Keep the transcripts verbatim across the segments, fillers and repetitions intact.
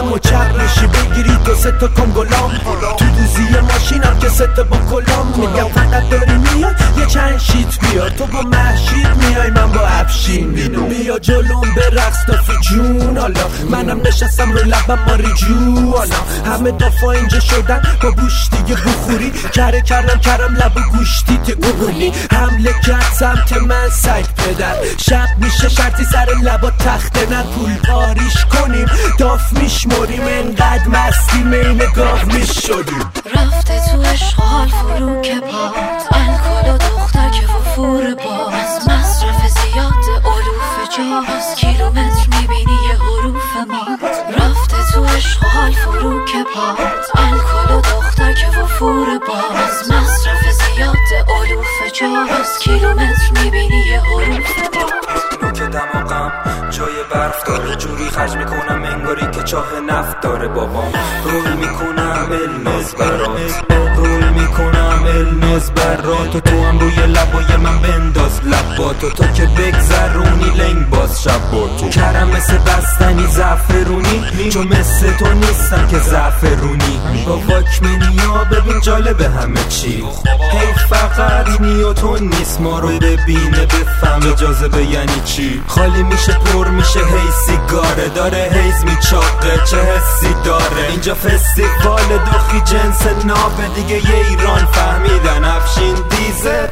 و چپ میشی بگیری تو سه تا کنگلام تو دوزی ماشینم که سه تا با کلام میگم فقط داری میای یه چند شیت بیار تو با محشید میای من با افشین بیا جلوم به رقص دافی جون حالا منم نشستم رو لبم ماری جوانا همه دافا اینجا شدن با گوشتی بخوری کره کردم کرم لب و گوشتی تگونی حمله کرد سمت من سگ پدر شب میشه شرطی سر لبا تخته نه پول پاریش کنیم داف میشمریم انقدر مستی مین گاه میشدیم رفته تو عشق حال فرو که پات الکل و دختر که وفور باز مصرف زیاد علوف جاز کیلومتر میبینی یه حروف مات رفته تو عشق حال فرو که پات الکل و دختر که وفور باز مصرف زیاد علوف جاز کیلومتر میبینی یه حروف مات نوک دماغم جای برف داره جوری خرج میکنم انگاری که چاه نفت داره بابام رول میکنم علم ازبرات رول میکنم علم ازبرات و تو هم روی لبای من بنداز لباتو تو که بگذرونی لنگ باز شباتو کرم مثل بستنی زعفرونی چون مثل تو نیستم که زعفرونی با واکمنی ها ببین جالبه همه چی هی فقط نیوتون نیست ما رو ببینه بفهم جاذبه یعنی چی خالی میشه پر میشه هی سیگاره داره هیز میچاقه چه حسی داره اینجا فستیوال دخی جنس نابه دیگه یه ایران فهمیدن افشین دیزه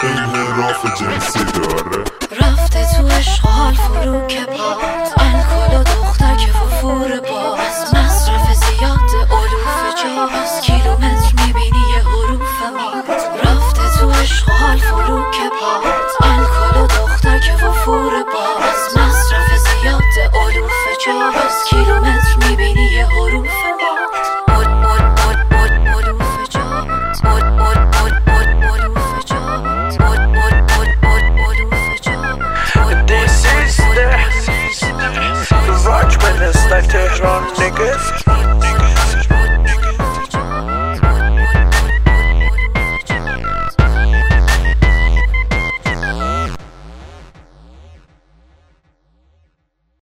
انحراف جنسی داره رفته تو عشق حال فرو که پات الکل و دختر که وفور باز مصرف زیاد علوف جاز کیلومتر میبینی یه حروف مات رفته تو عشق حال فرو که پات الکل و دختر که وفور باز مصرف زیاد علوف جاز کیلومتر میبینی یه حروف مات علوف جاز علوف جاز This is the rock minister Tehran niggas